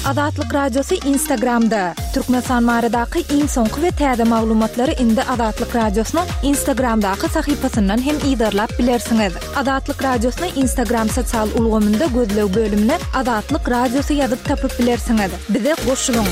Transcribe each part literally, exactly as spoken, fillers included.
Azatlyk Radiosu Instagramda. Türkmenistan maradaky iň soňky we täze maglumatlary indi Azatlyk Radiosynyň Instagramdaky sahypasyndan hem ýydarlap bilersiňiz. Azatlyk Radiosynyň Instagram sosial ulgamynda gözlew bölümine Azatlyk Radiosu ýazyp tapyp bilersiňiz. Bize goşulyň.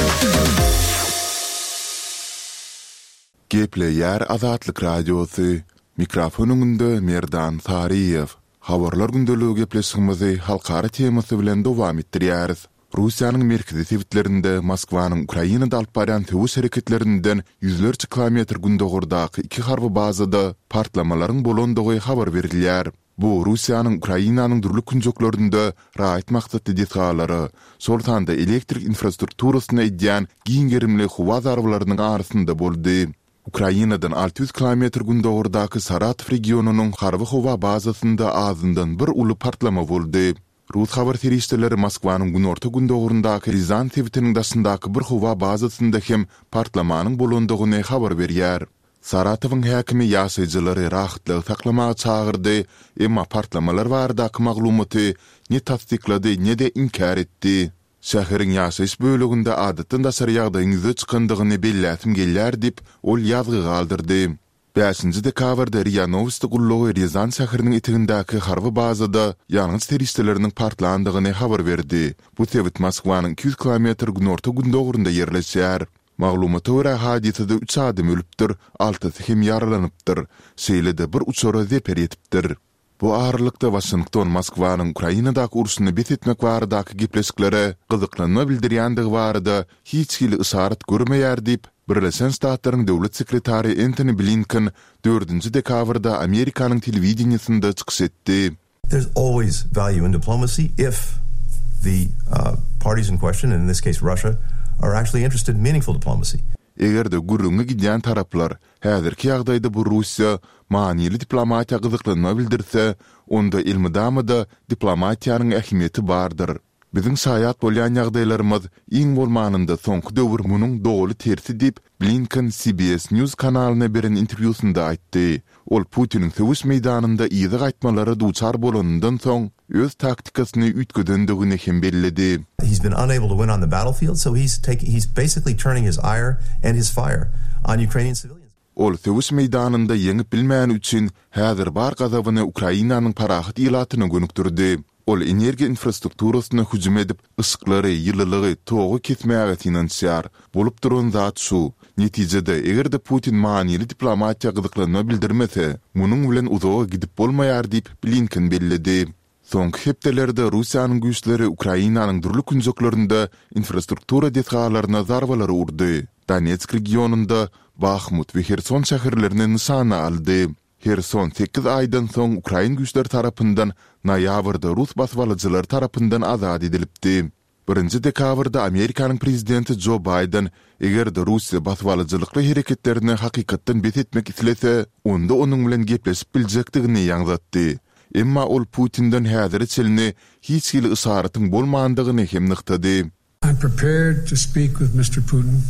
Gepleýär Azatlyk Radiosu. Mikrofonunda Merdan Sariýew. Habarlar gündöligi gepleşigimizi halkara temasy bilen dowam etdirýäris. Russiýanyň merkezi tewitlerinde Moskwanyň Ukrainada alyp baran töwüş hereketlerinden yüzlerce kilometr gündogurdaky iki harby bazada partlamalaryň bolandygy habar berilýär. Bu Russiýanyň Ukrainanyň durly künjeklerinde raýat maksatly detalary, soltanda elektrik infrastrukturasyna edýän giňgerimli howa zarbylarynyň arasynda boldy. Ukrainadan altı yüz kilometr gündogurdaky Saratov regionunyň harby howa bazasynda azyndan bir uly partlama boldy. Rus habar terişçileri Moskwanyň günorta gündogurundaky Rizan tewitiniň daşyndaky bir howa bazasynda hem partlamanyň bolandygyny habar berýär. Saratowyň häkimi ýaşaýjylary rahatlyk saklamaga çagyrdy, emma partlamalar baradaky maglumaty ne tasdiklady, ne de inkar etdi. Şäheriň ýaşaýyş bölегinde adatdan daşary ýagdaýyňyzy çykandygyny bellätim gelýär dip ol ýazgy galdyrdy. beşinji dekabrda R I A Novosti gullugy Rizan şäheriniň etigindäki harby bazada ýalňyz terişçileriniň partlandygyny habar berdi. Bu tewit Moskwanyň iki yüz kilometr günorta gündogurunda ýerleşýär. Maglumata görä hadisede üç adam ölüpdir, altysy hem ýaralanypdyr. Şeýlede bir uçara zeper etipdir. Bu ağırlykda Washington Moskwanyň Ukrainadaky uruşyny betitmek baradaky gepleşiklere gyzyklanma bildirýändige barada hiç hili ysharat görmeýär diýip Birleşen Ştatlaryň döwlet sekretary Antony Blinken dördünji dekabrda Amerikanyň telewizionyasynda çykyş etdi. There's always value in diplomacy if the uh, parties in question, and in this case Russia, are actually interested in meaningful diplomacy. Egerde gurrunga gidýän taraplar häzirki ýagdaýda bu Russiýa manily diplomatiýa gyzyklanma bildirse, onda ilmidamada diplomatiýanyň ähmiýeti bardyr. Biziň saýat bolýan ýagdaýlarymyz iň bolmanynda soňky döwür munyň dogly tersi diýip Blinken C B S News kanalyna beren interwýusynda aýtdy. Ol Putiniň söwüş meýdanynda ýygy gaýtmalary duçar bolanyndan soň öz taktikasyny ütgedendigini hem bellidi. He's been unable to win on the battlefield, so he's taking he's basically turning his ire and his fire on Ukrainian civilians. Ol söwüş meýdanynda ýeňip bilmän üçin häzir bar gazabyny Ukrainanyň parahat ýylatyna gönükdirdi. Ol energiýa infrastrukturasyna hüjüm edip yskyklary, ýyllylygy togy kesmäge tinansiýar. Bolup duran zat şu. Netijede egerde Putin manily diplomatiýa gyzyklanma bildirmese, munyň bilen uzağa gidip bolmaýar diýip Blinken bellidi. Soňky hepdelerde Russiýanyň güýçleri Ukrainanyň durly künjeklerinde infrastruktura detgallaryna zarbalary urdy. Donetsk regionunda Bakhmut we Kherson şäherlerini nişana aldy. Kherson sekiz aýdan soň Ukrain güýçleri tarapyndan noýabrda Rus baswalyjylar tarapyndan azad edilipdi. Birinji dekabrda Amerikanyň prezidenti Joe Biden egerde Russiýa baswalyjylykly hereketlerini hakykatdan bet etmek islese, onda onuň bilen gepleşip biljekdigini ýaňlatdy. Emma ol Putin'den häzir çelini hiç hili ysaratyň bolmandygyny hem nyktady. I'm prepared to speak with Mister Putin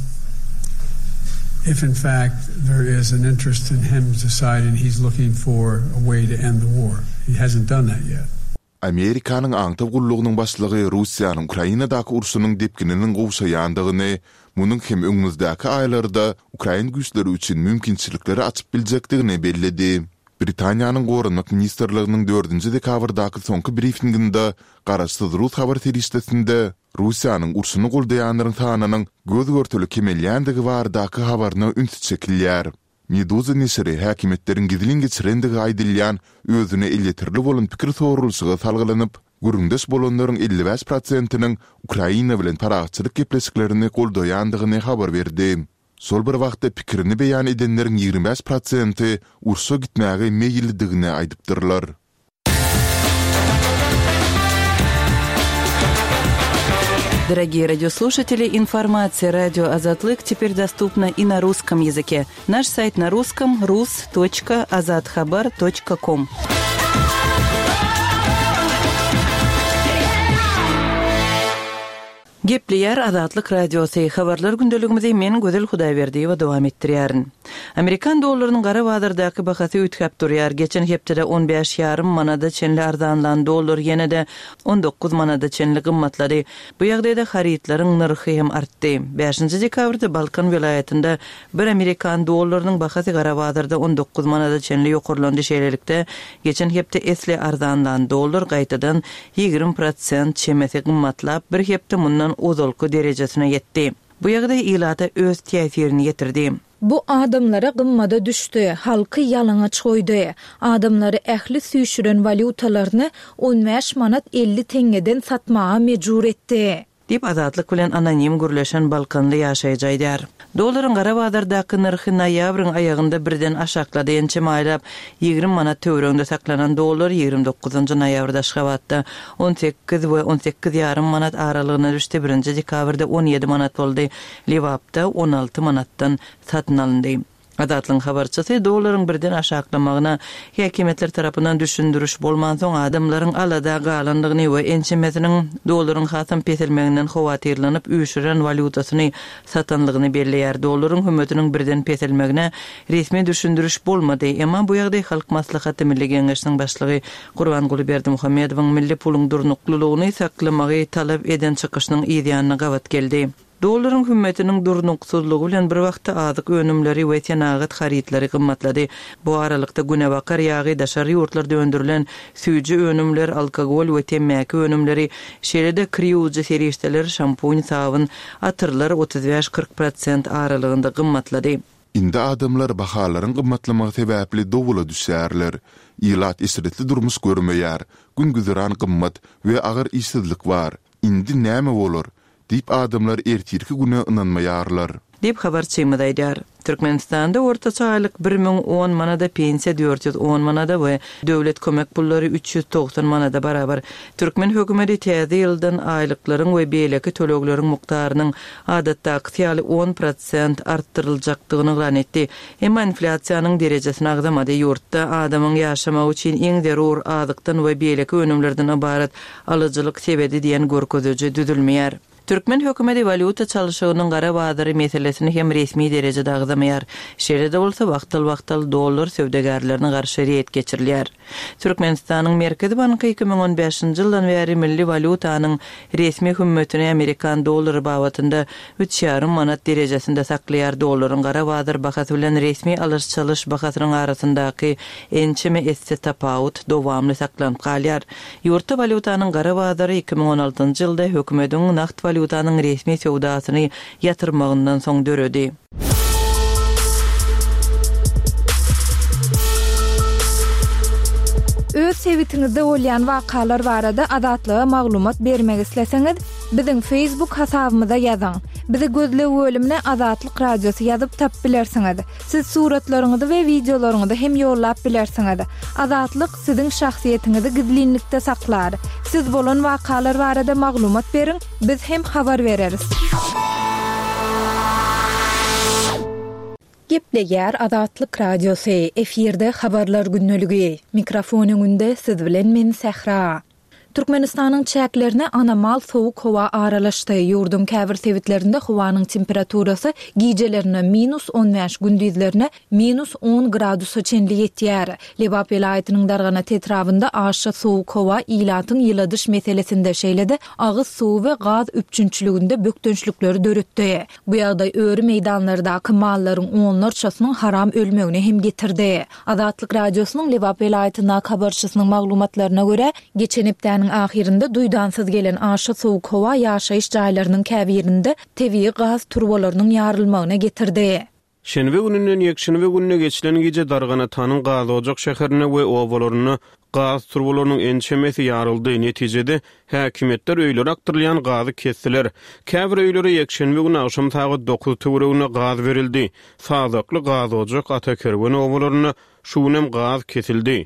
if in fact there is an interest in him deciding he's looking for a way to end the war. He hasn't done that yet. Amerikanyň aňtaw gullugynyň başlygy Russiýanyň Ukrainadaky uruşynyň depkininiň gowşaýandygyny, munyň hem öňümüzdäki aýlarda Ukrain güýçleri üçin mümkinçilikleri açyp biljekdigini bellidi. Britaniýanyň Gorunmak Ministerliginiň dördünji dekabrdaky soňky briefinginde garaşsyz Rus habar terişçisinde Russiýanyň urşuny goldaýanlaryň sanynyň göz görtüli kemelýändigi baradaky habaryna ünsüz çekilýär. Meduza neşri häkimetleriň gizlin geçirendigi aýdylýan özüne elletirli bolan pikir sorulşyga salgylanyp, gürüňdeş bolanlaryň elli beş prosentynyň Ukraina bilen paragatçylyk gepleşiklerini goldaýandygyny habar berdi. Sol bir wagtda pikirini beýan edenleriň ýigirmi beş prosenty urşa gitmäge meýilligini aýdypdyrlar. Дорогие радиослушатели, информация «Радио Азатлык» теперь доступна и на русском языке. Наш сайт на русском – рус точка азатхабар точка ком. Gepleyer Azatlyk Radiosu habarlar gündeligimizi men Gözel Hudaýberdiýew dowam etdirýärin. Amerikan dollarynyň gara bazardaky bahasy ötkäp durýar. Geçen hepde on beş ýarym manada çenli arzanlan dollar ýene-de on dokuz manada çenli gymmatlady. Bu ýagdaýda haritlaryň narhy hem artdy. beşinji dekabrda Balkan welaýatynda bir Amerikan dollarynyň bahasy gara bazarda on dokuz manada çenli ýokurlandy şeýlelikde. Geçen hepde esli arzanlan dollar gaýtadan ýigirme prosent çemesi gymmatlap bir hepde mundan ozolku derejesine yetdi. Bu ýagdaý ilata öz täsirini ýetirdi. Bu adamlara gymmada düşdi, halky ýalaňa çoýdy. Adamlary ähli süýşüren valutalaryny on beş manat elli tengeden satmaga mejbur etdi. Dip Azatlyk bilen anonim gürleşen Balkanly ýaşaýjaydyar. Dollaryň gara bazardaky narhy noýabryň aýagynda birden aşaklady. Ençe maýlap ýigirme manat töwereginde saklanan dollar ýigirme dokuzynjy noýabrda şabatda on sekiz we on sekiz ýarym manat aralygyna düşdi. birinji dekabrda on ýedi manat boldy. Liwapda on alty manatdan satyn alındy. Adatlyň habarçysy dollaryň birden aşaklamagyna häkimetler tarapyndan düşündürüş bolman soň adamlaryň alada galandygyny we ençemesiniň dollaryň hasam peselmeginden howatyrlanyp üýşüren valutasyny satanlygyny belleýär. Dollaryň hömmetiniň birden peselmegine resmi düşündürüş bolmady. Emma bu ýagdaý Halk Maslahaty Milli Geňeşiniň başlygy Gurbanguly Berdimuhammedowyň milli puluň durnuklulygyny saklamagy talap eden çykyşynyň ýa-da gawat geldi. Dollaryň hümmetiniň durnuksuzlugy bilen bir wagtda azyk önümleri we tenagat haritlary gymmatlady. Bu aralykda günebakar ýagy daşary ýurtlarda öndürilen süýji önümler, alkogol we temmäki önümleri, şeýle-de kriýuwjy serişdeler, şampuň, sabun, atyrlar otuz beş kırk prosent aralygynda gymmatlady. Indi adamlar bahalaryň gymmatlamagy sebäpli dowula düşýärler. Ýylat isretli durmuş görmeýär. Gün güzüran gymmat we agyr işsizlik bar. Indi näme bolar? Dip adamlar ertirki güne ynanmaýarlar. Dip habarçymy daýdar. Türkmenistanda ortaça aýlyk bir ming on manada pensiýa dört yüz on manada we döwlet kömek pullary üç yüz doksan manada barabar. Türkmen hökümeti täze ýyldan aýlyklaryň we beýleki tölegleriň mukdarynyň adatdaky ýaly on prosent artdyryljakdygyny elan etdi. Emma inflasiýanyň derejesini agdamady. Ýurtda adamyň ýaşamagy üçin iň zerur azykdan we beýleki önümlerden ibaret alyjylyk sebedi diýen görkezüji düzülmeýär. Türkmen hökümeti valuta çalışygynyň gara bazary meselesini hem resmi derejede agdamaýar. Şeýle-de bolsa wagtal-wagtal dollar söwdegarlaryna garşy reýet geçirilýär. Türkmenistanyň Merkezi Banky iki ming on beşinji ýyldan beri milli valutanyň resmi hümmetini Amerikan dollary babatynda üç ýarym manat derejesinde saklaýar. Dollaryň gara bazar bahasy bilen resmi alyş-çalyş bahasynyň arasyndaky ençeme esse tapawut dowamly saklanyp galýar. Ýurtda valutanyň gara bazary iki ming on altynjy ýylda hökümetiň nakt valutanyň resmi sowdasyny ýatyrmagyndan soň döredi. Öz sevitiňizde bolýan wakalar barada adatlyga maglumat bermek isleseňiz, biziň Facebook hasabymyza ýazyň. Bizi gözlep bölümine Azatlyk Radiosu ýazyp tap bilersiňiz. Siz suratlaryňyzy we videolaryňyzy hem ýollap bilersiňiz. Azatlyk siziň şahsiýetiňizi gizlinlikde saklar. Siz bolan wakalar barada maglumat beriň, biz hem habar bereriz. Gepleýär Azatlyk Radiosu, efirde habarlar günneligi. Mikrofonyň önünde siz bilen men Sehra. Türkmenistanyň çäklerine anamal sowuk howa aralaşdy. Ýurdun käbir sewitlerinde howanyň temperaturasy gijelerine minus on beş, gündüzlerine minus on gradusa çenli ýetýär. Lebap welaýatynyň dargana tetrawynda aşa sowuk howa ilatyň ýyladyş meselesinde şeýle-de agyz suw we gaz üpçünçiliginde bökdönçlükleri döretdi. Bu ýagdaý öýri meýdanlardaky mallaryň onlarçasynyň haram ölmegine hem getirdi. Azatlyk Radiosynyň Lebap welaýatyna habarçysynyň maglumatlaryna görä, geçen hepdäniň ahirinde duydansız gelen aşa sowuk howa ýaşaýyş jaýlarynyň käbirinde tebii gaz turbolarynyň ýarylmagyna getirdi. Şenbe gününden ýekşenbe gününe geçilen gece Dargana Tanyň Gazojak şäherine we owalaryna gaz turbolarynyň ençemesi ýaryldy. Netijede häkimetler öýleri aktyrylýan gazy kestiler. Käbir öýlere ýekşenbe günü akşam saat dokuz töweregine gaz berildi. Sazakly Gazojak Atakerwen owalaryna şunem gaz kesildi.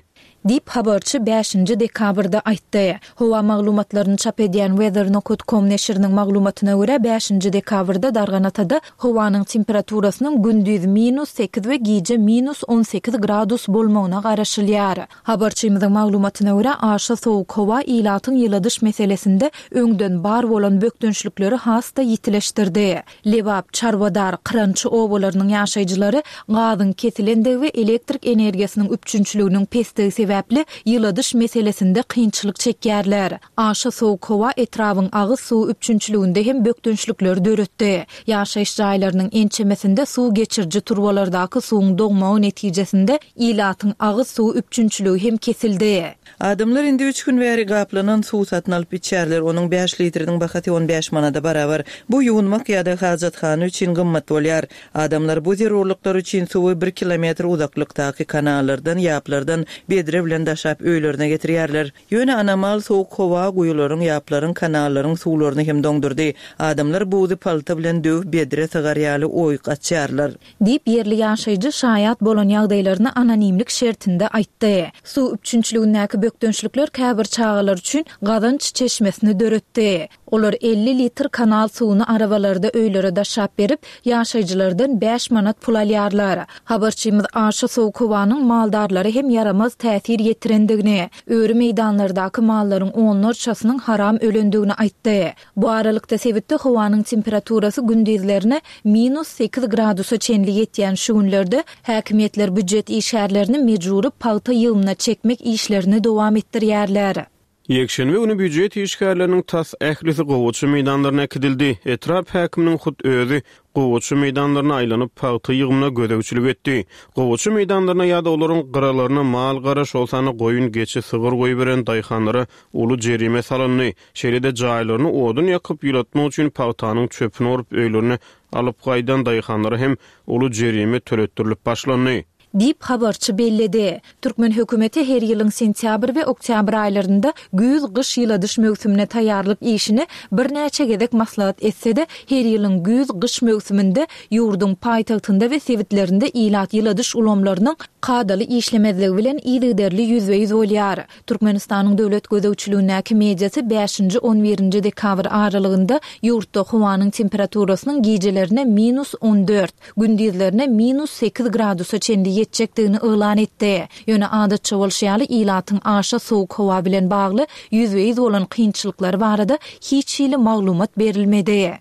Dip habarçı beşinji dekabrda aýtdy. Howa maglumatlaryny çap edýän weather dot com neşriniň maglumatyna görä beşinji dekabrda Darganatada howanyň temperaturasynyň gündüz minus sekiz we gije minus on sekiz gradus bolmagyna garaşylýar. Habarçymyzyň maglumatyna görä aşa sowuk howa ilatyň ýyladyş meselesinde öňden bar bolan bökdünçlükleri hasta ýitileşdirdi. Lebap, Çarwadar, Kırançy owalarynyň ýaşaýjylary gazyň kesilendigi we elektrik energiýasynyň üpçünçlüğiniň pesdigi sebäpli ýyladyş meselesinde kynçylyk çekýärler. Aşa sowuk howa etrawyň agyz suw üpçünçlüğinde hem bökdünçlükleri döretdi. Ýaşaýyş jaýlarynyň ençemesinde suw geçirji turbalardaky suwuň dogmagy netijesinde ilatyň agyz suw üpçünçlüği hem kesildi. Adamlar indi üç gün bäri gaplanan suw satyn alyp içerler. Onuň beş litriniň bahaty on beş manada barabar. Bu ýuwunmak ýa-da hajatxana üçin gymmat bolýar. Adamlar bu zerurluklar üçin suwy bir kilometr uzaklykdaky kanallardan, ýaplardan bedre bilen daşap öýlerine getirýärler. Ýöne anamal sowuk howa guýularyň, ýaplaryň, kanallaryň suwlaryny hem doňdurdy. Adamlar buzy palta bilen döw bedre sagarýaly oýuk açýarlar. Dip yerli ýaşaýjy şaýat bolan ýagdaýlaryny anonimlik şertinde aýtdy. Suw üpçünçlüğindäki bökdünçlükler käbir çağalar üçin Gazanç çeşmesini döretdi. Olar elli litr kanal suwuny arabalarda öýlere daşap berip ýaşaýjylardan beş manat pul alýarlar. Habarçymyz aşa sowuk howanyň maldarlary hem yaramaz täsir ýetirendigini, öýri meýdanlardaky mallaryň onlarçasynyň haram ölendigini aýtdy. Bu aralykda sebitde howanyň temperaturasy gündüzlerine minus sekiz gradusa çenli ýetýän şu günlerde häkimetler büdjet işgärlerini mejburi palta ýylyna çekmek işlerini dowam etdirýärler. Ýekşenbe günü büdjet işgärleriniň tas ählisi gowuçy meýdanlaryna kidildi. Etrap häkiminiň hut özü gowuçy meýdanlaryna aýlanyp paýty ýygymyna gödäwçilik etdi. Gowuçy meýdanlaryna ýa-da olaryň garalaryna mal garaş bolsany goýun geçi sygyr goýup beren daýhanlara uly jerime salandy. Şeýle-de jaýlaryny odun ýakyp ýylatmak üçin paýtanyň çöpüni orup öýlerini alyp gaýdan daýhanlara hem uly jerime töletdirilip başlandy. Dip habarçy belledi. Türkmen hökümeti her ýylyň sentýabr we oktýabr aýlarynda güz-gyş ýyladyş mövsümine taýýarlyk işini bir näçe gezek maslahat etse-de her ýylyň güz-gyş mövsüminde ýurdun paýtagtynda we sewitlerinde ilat ýyladyş ulamlarynyň kadaly işlemezligi bilen ýylyderli yüzde yüz bolýar. Türkmenistanyň döwlet gödäwçiligindäki mediasy beşinji on birinji dekabr aralygynda ýurtda howanyň temperaturasynyň gijelerine minus on dört, gündüzlerine minus sekiz gradusa çenli ýetjekdigini elan etdi. Ýöne adatça bolşýaly ilatyň aşa sowuk howa bilen bagly yüzde yüz bolan kynçylyklar barada hiç ýyly maglumat berilmedi.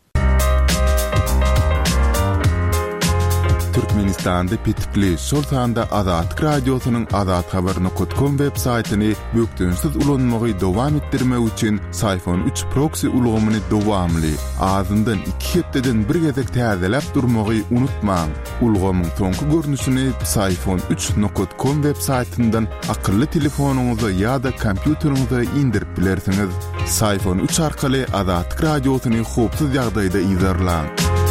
Türkmenistanda pitipli şol sanda Azatlyk radiosynyň azat habaryny dot com web saýtyny bökdünsiz ulanmagy dowam etdirmek üçin Sayfon üç proxy ulgamyny dowamly azyndan iki hepdeden bir gezek täzeläp durmagy unutmaň. Ulgamyň soňky görnüşini Sayfon üç dot com web saýtyndan akylly telefonuňyza ýa-da kompýuteriňize indirip bilersiňiz. Sayfon üç arkaly Azatlyk radiosyny hopsuz ýagdaýda izlerläň.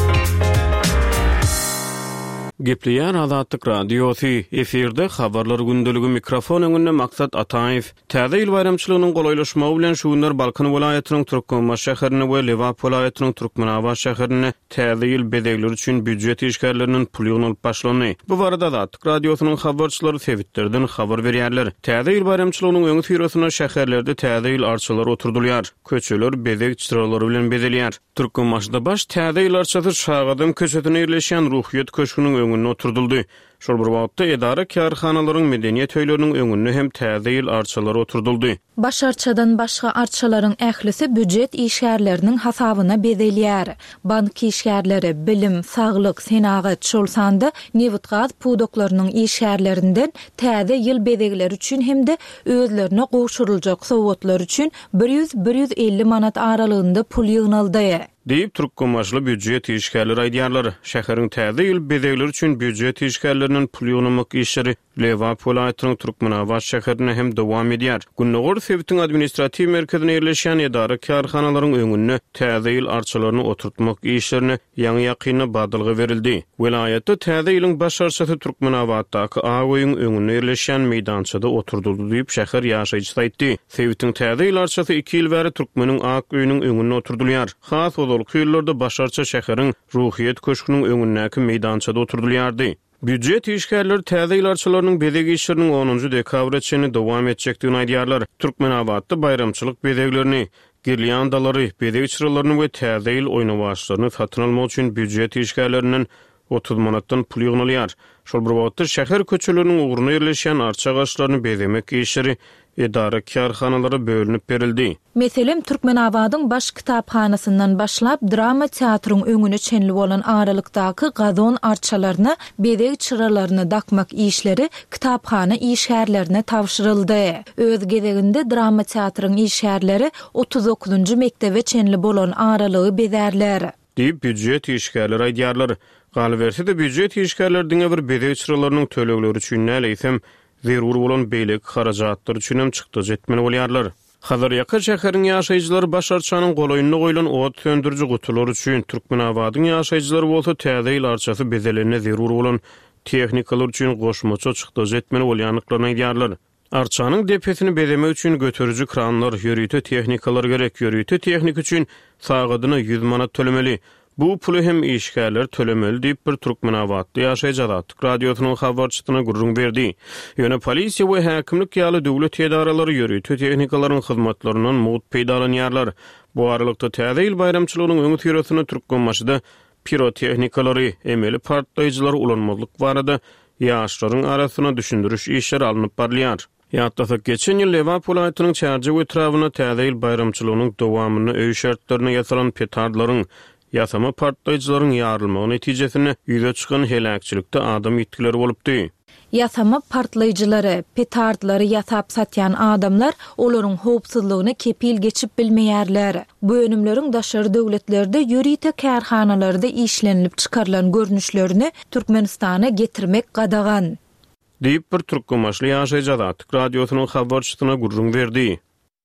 Gepleýän Azatlyk radiosy eferde habarlar gündüligi mikrofon öňünde Maksat Ataýew. Täze ýyl bayramçylygynyň golaylaşmagy bilen şu günler Balkan welaýatynyň Türkmenbaş şäherine we Lewap welaýatynyň Türkmenabaş şäherine täze ýyl bedegler üçin büdjet işgärleriniň puly ýygynyp başlandy. Bu barada Azatlyk radiosynyň habarçylary sewitlerden habar berýärler. Täze ýyl bayramçylygynyň öňü ýyrasyna şäherlerde täze ýyl arçalar oturdylýar. Köçeler bedeg çyralary bilen bedelýär. Türkmenbaşda baş täze ýyl arçasy Şagadym köçetine ýerleşen Ruhyet köşküniň öňünde oturduldy. Şol bir wagtda edara karhanalaryň medeniýet öýleriniň öňünde hem täze ýyl arçalary oturduldy. Baş arçadan başga arçalaryň ählisi büdjet işgärleriniň hasabyna bedelýär. Bank işgärleri, bilim, saglyk, senagat, şol sanda newitgaz pudoklarynyň işgärlerinden täze ýyl bedegleri üçin hemde özlerine goşuruljak sowgatlar üçin bir yüz bir yüz elli manat aralygynda pul ýygnaldy. Deyip Türkmenbaşly büdjet işgärleri aýdýarlar. Şäheriň täze ýyl bedegleri üçin büdjet işgärleriniň pul ýygnamak işleri Lewap welaýatynyň Türkmenabaş şäherine hem dowam edýär. Günnägör sewitiň administrativ merkezine ýerleşen edara karhanalaryň öňünde täze ýyl arçalaryny oturtmak işlerini ýaňy ýakyny badalga berildi. Welaýatda täze ýylyň baş arçasy Türkmenabatdaky agoýyň öňünde ýerleşen meýdançada oturduldy diýip şäher ýaşaýjysy aýtdy. Sewitiň täze ýyl arçasy iki ýyl bäri Türkmeniň agoýynyň öňünde oturdylýar. Has ol ýyllarda baş arça şäheriň Ruhyet köşküniň öňündäki meýdançada oturdylýardy. Büdjet işgärleri täze ýylarçylarynyň bedeg işleriniň onuncu dekabr etçeni dowam etjekdigini aýdýarlar. Türkmenabadda bayramçylyk bedeglerini, girliandalary, bedeg çyralaryny we täze ýyl oýnawaçlaryny satyn almak üçin büdjet işgärlerinden otuz manatdan pul ýygnalýar. Şol bir wagtda şäher köçeleriniň ugruna ýerleşýän arça gaçlaryny bezemek işleri edara karhanalary bölünip berildi. Meselem Türkmenabadyň baş kitaphanasyndan başlap drama teatryň öňüne çenli bolan aralykdaky gazon arçalaryny, bedeg çyralaryny dakmak işleri kitaphana işgärlerine tawşyryldy. Öz gezeginde drama teatryň işgärleri otuz dokuzuncu mektebe çenli bolan aralygy bezärler. Diýip büdjet işgärleri aýdýarlar. Galberse de büdjet işgärlerdiňe bir bedeg çyralarynyň tölegleri üçin näleýsem zerur bolan beýlek harajatlar üçinem çykdy jetmeli bolýarlar. Hazır ýaka şäheriň ýaşaýjylary başarçanyň golaýyna goýulan ot söndürjü gutular üçin Türkmenabadyň ýaşaýjylary bolsa täze ýyl arçasy bezelerine zerur bolan tehnikalar üçin goşmaça çykdy jetmeli bolýanlyklaryny aýdýarlar. Arçanyň depesini bezemek üçin götürüjü kranlar, ýörüýte tehnikalar gerek. Ýörüýte tehnik üçin sagadyna yüz manat tölemeli. Bu pulu hem işgärler tölemeli diýip bir Türkmenabadda ýaşaýjak radiosynyň habarçysyna gurrun berdi. Ýöne polisiýa we häkimlik ýaly döwlet edaralary ýörüýte tehnikalaryň hyzmatlarynyň mowut peýdalanýarlar. Bu aralykda täze ýyl bayramçylygynyň öňü ýöresine Türkmenmaşyda pirotehnikalary, emeli partlaýjylar ulanmalyk barada ýaşlaryň arasyna düşündürüş işleri alınıp barlýar. Ýatdasak geçen ýyl Lewap welaýatynyň Çarjy we etrawyna täze ýyl bayramçylygynyň dowamyny öý şartlaryna ýasalan petardlaryň ýasama partlaýjylaryň ýarylmagy netijesinde ýüze çykan helakçylykda adam ýetkileri bolupdy. Ýasama partlaýjylary, petardlary ýasap satýan adamlar olaryň howpsuzlygyny kepil geçip bilmeýärler. Bu önümleriň daşary döwletlerde ýörüýte karhanalarda işlenilip çykarylan görnüşlerini Türkmenistana getirmek gadagan. Diýip bir türkmenmaşly ýaşaýjak radiosynyň habarçysyna gurrun berdi.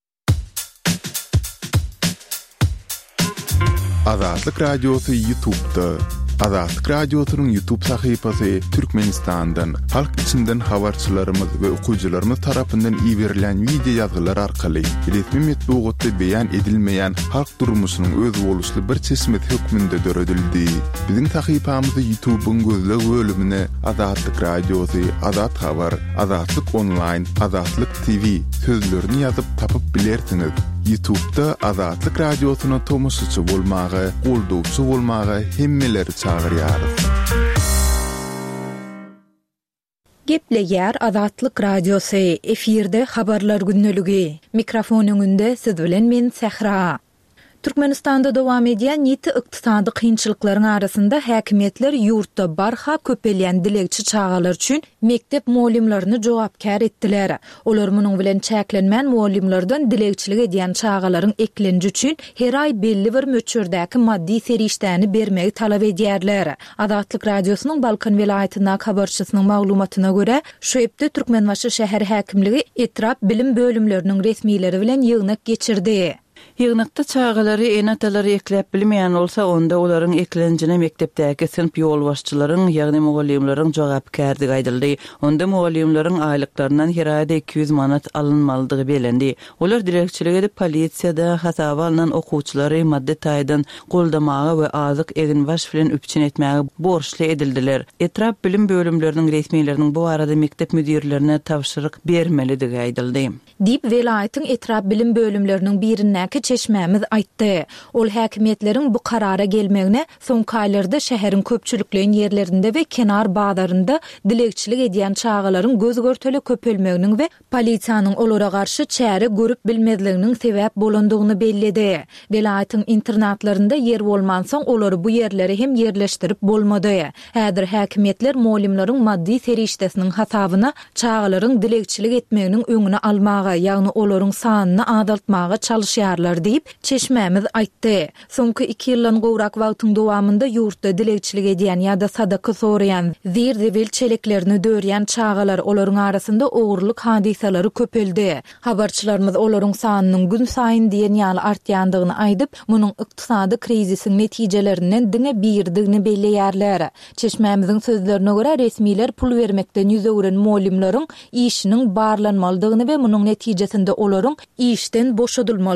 Azatlyk Radiosu YouTube'da. Azatlyk Radiosu'nun YouTube sahypasy Türkmenistan'dan, halk içinden habarçylarymyz we okuwçylarymyz tarapyndan iýerilen video ýazgylar arkaly resmi metbuatda beýan edilmeýän halk durmuşynyň öz boluşly bir çeşmet hökmünde döredildi. Biziň sahypamyzy YouTube'un gözleg bölümine Azatlyk Radiosu, Azat Habar, Azatlyk Online, Azatlyk T V sözlerini ýazyp tapyp bilersiňiz. YouTube'da Azatlyk Radiosyna tomoşçy bolmagy, goldowçy bolmagy hemmeleri çagyrýarys. Gepleýär Azatlyk Radiosu, efirde habarlar günneligi. Mikrofon öňünde siz bilen men Sehra. Türkmenistanda dowam edýän ýeti ykdysady kynçylyklaryň arasynda häkimetler ýurtda barha köpelýän dilegçi çagalar üçin mektep muallimlaryny jogapkar etdiler. Olar munyň bilen çäklenmän muallimlerden dilegçilik edýän çagalaryň eklenji üçin her ay belli bir möçürdäki maddi serişdäni bermegi talap edýärler. Azatlyk Radiosynyň Balkan welaýatyna habarçysynyň maglumatyna görä, şu epde Türkmenmaşy şäher häkimligi etrap bilim bölümleriniň resmiýleri bilen ýygnak geçirdi. Ýygnakda çagalary enatalary ekläp bilmeýän bolsa, onda olaryň eklenjine mektepdäki sınıf ýolbaşçylaryň, ýagny mugallimlaryň jogapkärligi aýdyldy. Onda mugallimlaryň aýlyklaryndan her aýda iki yüz manat alınmalydygy belendi. Olar direkçilik edip polisiýada hasaba alynan okuwçylary maddi taýdan goldamagy we azyk egin baş bilen üpçün etmäge borçly edildiler. Etrap bilim bölümleriniň resmiýetleriniň bu arada mektep müdirlerine tawşyryk bermelidigi aýdyldy. Dip welaýatyň etrap bilim bölümleriniň birindäki çeşmämiz aýtdy. Ol häkimetleriň bu karara gelmegine soňky aýlarda şäheriň köpçülikleýän ýerlerinde we kenar bazarynda dilegçilik edýän çagalaryň göz görteli köpelmeginiň we polisiýanyň olara garşy çäre görüp bilmezliginiň sebäp bolandygyny bellidi. Welaýatyň internatlarynda ýer bolmansoň olary bu ýerleri hem ýerleşdirip bolmady. Häzir häkimetler muallimlaryň maddi serişdesiniň hasabyna çagalaryň dilegçilik etmeginiň öňüne almagy, ýagny olaryň sanyny adaltmagy çalışýarlar diýip çeşmämiz aýtdy. Soňky iki ýyldan gowrak wagtyň dowamında ýurtda dilegçilik edýän ýa-da sadaka soraýan, zir-zewil çeleklerini dörýän çagalar olaryň arasynda ogurlyk hadisalary köpeldi. Habarçylarymyz olaryň sanynyň gün saýyn diýen ýaly artýandygyny aýdyp, munyň ykdysady krizisiň netijelerinden diňe birdigini belleýärler. Çeşmämiziň sözlerine görä resmiýler pul bermekden ýüze ören muallimlaryň işiniň barlanmalydygyny we munyň netijesinde olaryň işden boşadylmalydygyny hem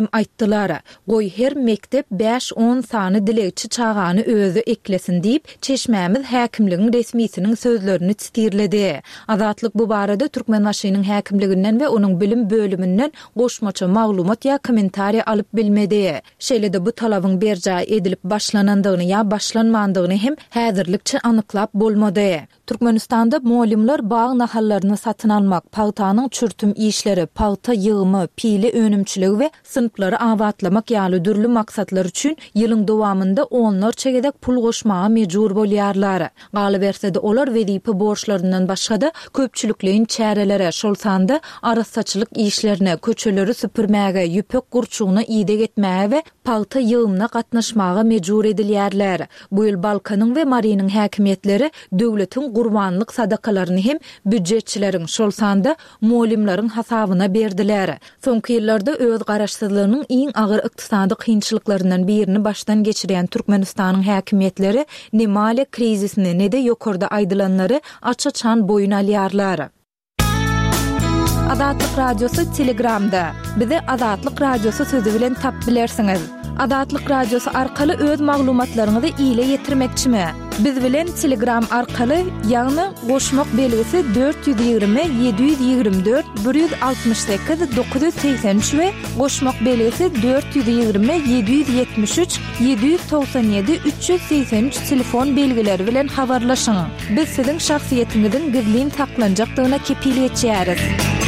hem aýtdylar. Goý her mektep beş on sany dilegçi çağany özü eklesin diýip Çeşmämiz häkimligiň resmiýetiniň sözlerini çytyrlady. Azatlyk bu barada Türkmenbaşynyň häkimliginden we onuň bilim bölümünden goşmaça maglumat ya kommentariýa alyp bilmedi. Şeýle-de bu talabyň berja edilip başlanandygyny ya başlanmandygyny hem häzirlikçe anyklap bolmady. Türkmenistanda muallimler bağ nahallaryny satyn almak, paýtanyň çürtüm işleri, paýta ýygymy, pili önümçiligi we sınıfları awatlamak ýaly dürli maksatlar üçin ýylyň dowamında onlarça gedek pul goşmaga mejbur bolýarlar. Galy bersede olar wezipe borçlaryndan başga-da köpçülikliň çärelere, şol sanda arasaçylyk işlerine, köçeleri süpürmäge, ýüpek gurçugyna ýyda getmäge we paýta ýygymyna gatnaşmaga mejbur edilýärler. Bu ýyl Balkanyň we Mariýanyň häkimetleri döwletiň gurbanlyk sadakalaryny hem büdjetçileriň şol sanda muallimleriň hasabyna berdiler. Soňky ýyllarda öz garaşsyzlygynyň iň agyr ykdysady kynçylyklarynyň birini başdan geçirýän Türkmenistanyň häkimetleri nemale krizisini ne de ýokarda aýdylanlary açaçan boyun alýarlar. Azatlyk radiosu Telegramda. Bizi Azatlyk radiosu sözü bilen tap bilersiňiz. Azatlyk radiosu arkaly öz maglumatlaryňyzy ýyla ýetirmekçimi? Biz bilen Telegram arkaly ýagny goşmak belgisi dört yüz ýygrimi yedi yüz ýygrimi dört bir yüz altmış sekiz dokuz yüz seksen üç we goşmak belgisi dört yüz ýygrimi yedi yüz ýetmiş üç yedi yüz toksan ýedi üç yüz seksen üç telefon belgileri bilen habarlaşyň. Biz siziň şahsiýetiňiziň gizlin taklanjakdygyna kepil etýäris.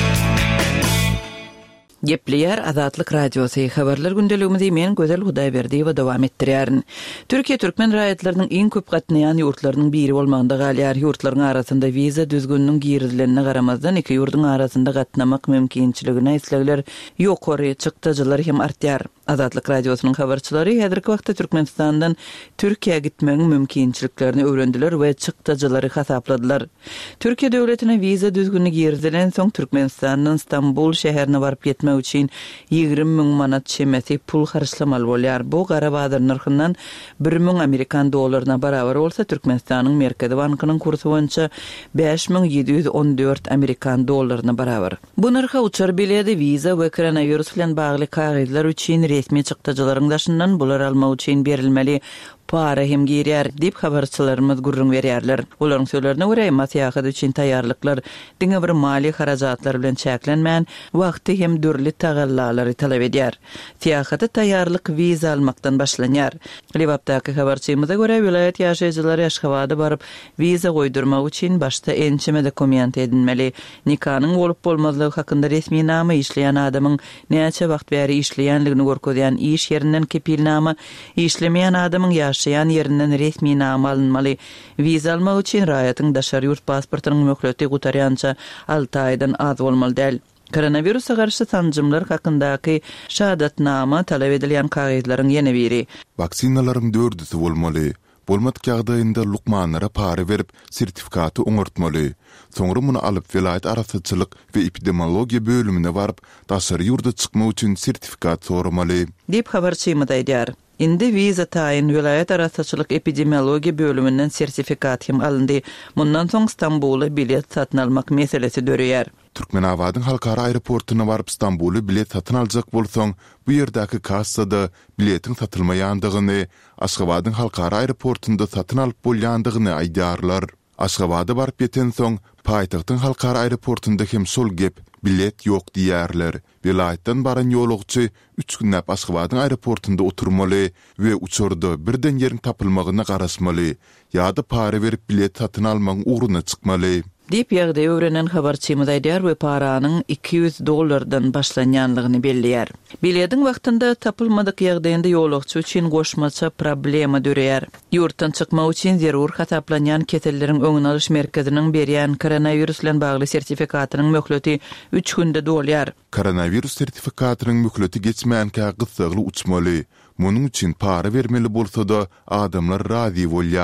Gepleyer Azatlyk radiosu habarlar gündeligimizi men Gözel Hudaýberdi we dowam etdirýärin. Türkiýe türkmen raýatlarynyň iň köp gatnaýan ýurtlarynyň biri bolmagynda galýar. Ýurtlaryň arasynda wiza düzgünlüğiniň girizlenine garamazdan iki ýurdun arasynda gatnamak mümkinçiligine islegler ýokary çykdyjylar hem artýar. Azatlyk radiosynyň habarçylary häzirki wagtda Türkmenistandan Türkiýe gitmegiň mümkinçiliklerini öwrendiler we çykdyjylary hasapladylar. Türkiýe döwletine wiza düzgünlüği girizlen soň Türkmenistandan Istanbul şäherine baryp ýetmek üçin ýygrimi miň manat çemesi pul harçlamaly bolýar. Bu Garabadyr narhyndan bir miň Amerikan dollaryna barabar bolsa, Türkmenistanyň Merkezi bankynyň kursu boýunça beş miň ýedi yüz on dört Amerikan dollaryna barabar. Bu narha uçar bilýärdi wiza we koronavirus bilen bagly kagyzlar üçin resmi çykdyjylaryň daşyndan bular almak üçin berilmeli para hem girýär diýip habarçylarymyz gurrun berýärler. Olaryň sözlerine görä, masyahat üçin taýýarlyklar diňe bir mali harajatlar bilen çäklenmän, wagty hem dürli tagallalary talap edýär. Syýahaty taýýarlyk wiza almakdan başlanýar. Lebapdaky habarçymyza görä, vilayet ýaşaýjylary Aşgabatda baryp wiza goýdurmak üçin başda ençeme dokument edinmeli. Nikanyň bolup bolmazlygy hakynda resmi nama işleýän adamyň näçe wagt bäri işleýänligini görkezýän iş ýerinden kepilnama, işlemeýän adamyň ýaşaýan ýerinden resmi nama alınmaly. Wiza almak üçin raýatyň daşary ýurt pasportynyň möhleti gutarýança alty aýdan az bolmaly däl. Koronavirusa garşy tanjymlar hakyndaky şahadatnama talap edilýän kagyzlaryň ýene biri. Vaksinalaryň dördüsi bolmaly. Bolmadyk ýagdaýynda lukmanlara para berip sertifikaty oňartmaly. Soňra muny alyp vilayet arasaçylyk we epidemiologiýa bölümine baryp daşary ýurda çykmak üçin sertifikat soramaly. Dip habarçymyz aýdýar. Indi wiza taýyn vilayet arasaçylyk epidemiologiýa bölümünden sertifikat hem alındy. Mundan soň Istanbula bilet satyn almak meselesi dörýär. Türkmenabadyň halkara aeroportyna baryp Istanbuly bilet satyn aljak bolsaň, bu ýerdäki kassada biletiň satylmaýandygyny, Aşgabatyň halkara aeroportunda satyn alyp bolýandygyny aýdýarlar. Aşgabada baryp ýeten soň, paýtagtyň halkara aeroportunda hem şol gep bilet ýok diýärler. Vilayetden baran ýolugçy üç günnäp Aşgabatyň aeroportunda oturmaly we uçurda birden ýeriň tapylmagyna garaşmaly, ýa-da para berip bilet satyn almagyň uğruna çykmaly. Dip ýagdaý öwrenen habarçymyz aýdýar we paranyň iki yüz dollardan başlanýanlygyny belliýär. Biletiň wagtynda tapylmadyk ýagdaýynda ýolugçy üçin goşmaça problema dörýär. Ýurtdan çykmak üçin zerur hasaplanýan keselleriň öňüne alyş merkeziniň berýän koronavirus bilen bagly sertifikatynyň möhleti üç günde dolýar. Koronavirus sertifikatynyň möhleti geçmän kagysygly uçmaly. Munyň üçin para bermeli bolsa da adamlar razy bolýar.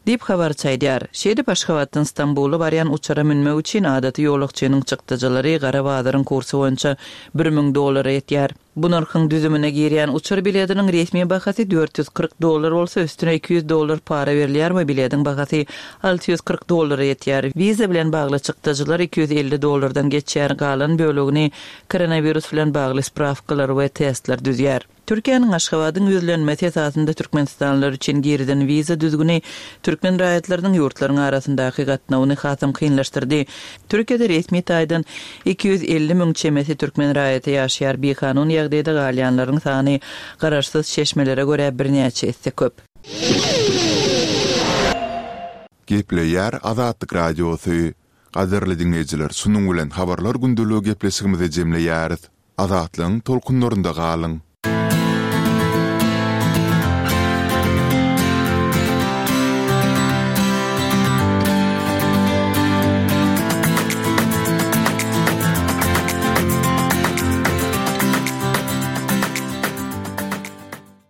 Dip habar çaýdýar. Şeýle Başkawatdan Stambuly barýan uçara minmek üçin adaty ýolakçynyň çykdyjylary Garabadyryň kursu boýunça bir miň dollar etýär. Bu narhyň düzümine girýän uçar biletiniň resmi bahasy dört yüz kırk dollar bolsa üstüne iki yüz dollar para berilýärmi, biletiň bahasy altı yüz kırk dollar etýär. Viza bilen bagly çykdyjylar iki yüz elli dollardan geçýär, galan bölegini koronavirus bilen bagly spravkalar we testler düzýär. Türkiýanyň Aşgabatyň ýüzlenmesi esasında Türkmenistanlylar üçin geriden viza düzgüni Türkmen raýatlarynyň ýurtlaryň arasyndaky gatnawyny hasam kynlaşdyrdy. Türkiýede resmi taýdan iki yüz elli miň çemesi Türkmen raýaty ýaşaýar. Bir kanun ýagdaýda galýanlaryň sany garaşsyz şeşmelere görä birnäçe etse köp. Gepleýär Azatlyk radiosy. Gaderli dinleýijiler, sunuň bilen habarlar gündeligi gepleşigimizi jemleýäris. Azatlyň tolkunlarynda galyň.